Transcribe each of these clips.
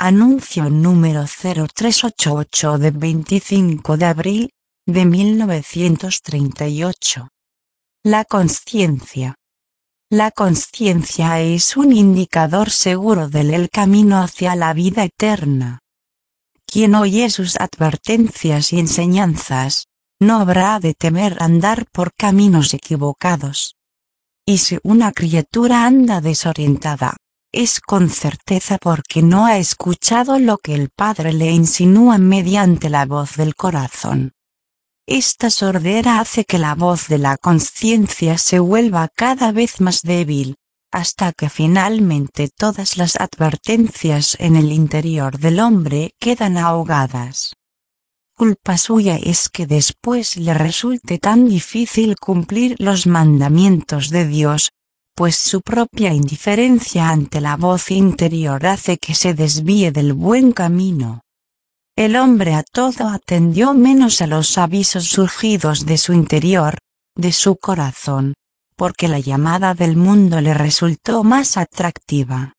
Anuncio número 0388 de 25 de abril de 1938. La consciencia. La consciencia es un indicador seguro del camino hacia la vida eterna. Quien oye sus advertencias y enseñanzas, no habrá de temer andar por caminos equivocados. Y si una criatura anda desorientada, es con certeza porque no ha escuchado lo que el Padre le insinúa mediante la voz del corazón. Esta sordera hace que la voz de la consciencia se vuelva cada vez más débil, hasta que finalmente todas las advertencias en el interior del hombre quedan ahogadas. Culpa suya es que después le resulte tan difícil cumplir los mandamientos de Dios, pues su propia indiferencia ante la voz interior hace que se desvíe del buen camino. El hombre a todo atendió menos a los avisos surgidos de su interior, de su corazón, porque la llamada del mundo le resultó más atractiva.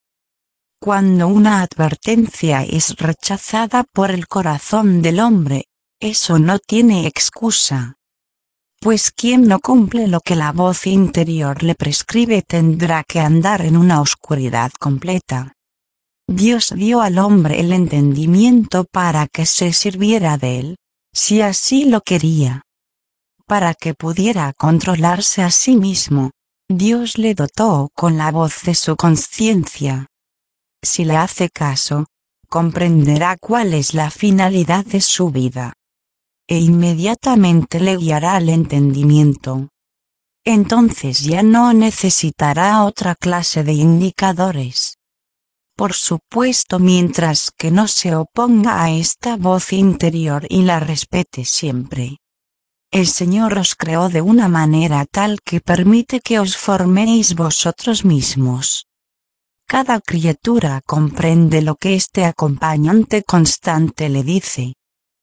Cuando una advertencia es rechazada por el corazón del hombre, eso no tiene excusa. Pues quien no cumple lo que la voz interior le prescribe tendrá que andar en una oscuridad completa. Dios dio al hombre el entendimiento para que se sirviera de él, si así lo quería. Para que pudiera controlarse a sí mismo, Dios le dotó con la voz de su consciencia. Si le hace caso, comprenderá cuál es la finalidad de su vida. E inmediatamente le guiará al entendimiento. Entonces ya no necesitará otra clase de indicadores. Por supuesto, mientras que no se oponga a esta voz interior y la respete siempre. El Señor os creó de una manera tal que permite que os forméis vosotros mismos. Cada criatura comprende lo que este acompañante constante le dice.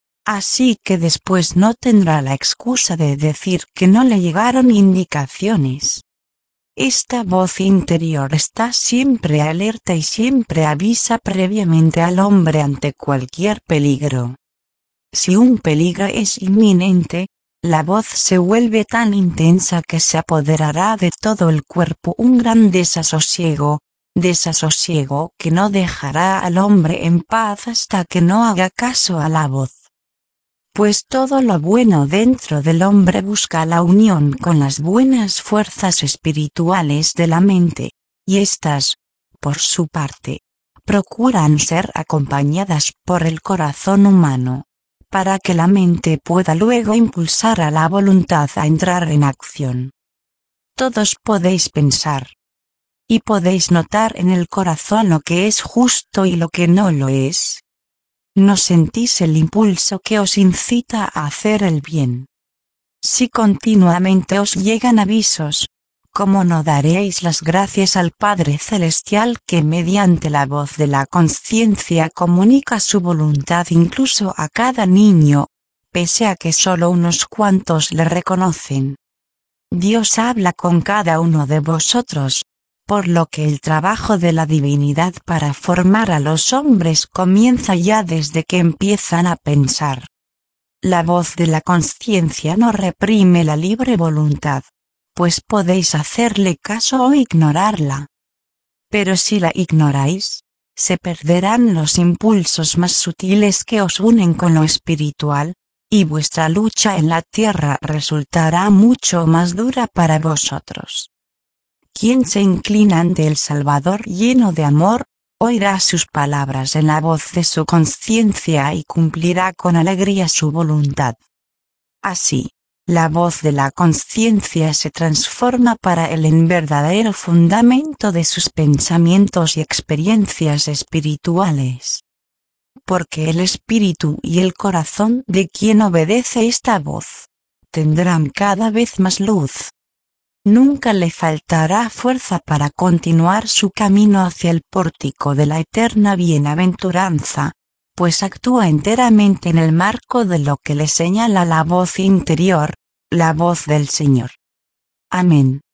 Así que después no tendrá la excusa de decir que no le llegaron indicaciones. Esta voz interior está siempre alerta y siempre avisa previamente al hombre ante cualquier peligro. Si un peligro es inminente, la voz se vuelve tan intensa que se apoderará de todo el cuerpo un gran desasosiego que no dejará al hombre en paz hasta que no haga caso a la voz. Pues todo lo bueno dentro del hombre busca la unión con las buenas fuerzas espirituales de la mente, y éstas, por su parte, procuran ser acompañadas por el corazón humano, para que la mente pueda luego impulsar a la voluntad a entrar en acción. Todos podéis pensar. Y podéis notar en el corazón lo que es justo y lo que no lo es. ¿No sentís el impulso que os incita a hacer el bien? Si continuamente os llegan avisos, ¿cómo no daréis las gracias al Padre Celestial que mediante la voz de la consciencia comunica su voluntad incluso a cada niño, pese a que solo unos cuantos le reconocen? Dios habla con cada uno de vosotros, por lo que el trabajo de la divinidad para formar a los hombres comienza ya desde que empiezan a pensar. La voz de la consciencia no reprime la libre voluntad, pues podéis hacerle caso o ignorarla. Pero si la ignoráis, se perderán los impulsos más sutiles que os unen con lo espiritual, y vuestra lucha en la tierra resultará mucho más dura para vosotros. Quien se inclina ante el Salvador lleno de amor, oirá sus palabras en la voz de su consciencia y cumplirá con alegría su voluntad. Así, la voz de la consciencia se transforma para él en verdadero fundamento de sus pensamientos y experiencias espirituales. Porque el espíritu y el corazón de quien obedece esta voz tendrán cada vez más luz. Nunca le faltará fuerza para continuar su camino hacia el pórtico de la eterna bienaventuranza, pues actúa enteramente en el marco de lo que le señala la voz interior, la voz del Señor. Amén.